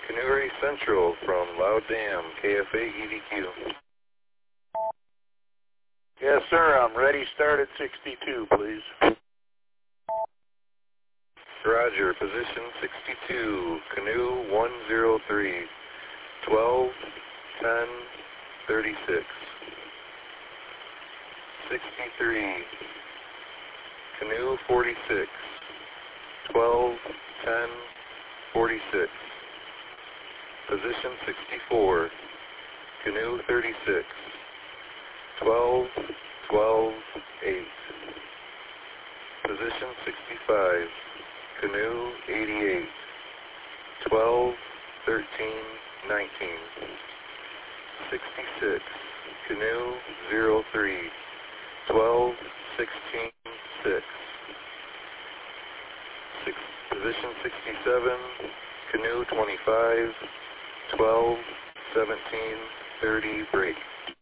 Canoe Race Central from Loud Dam, KFA EDQ. Yes, sir. I'm ready. Start at 62, please. Roger. Position 62. Canoe 103. 12, 10, 36. 63. Canoe 46. 12, 10, 46. Position 64. Canoe 36. 12, 12, 8. Position 65. Canoe 88. 12, 13, 19. 66. Canoe 03. 12, 16, 6. Position 67. Canoe 25. 12, 17, 30, break.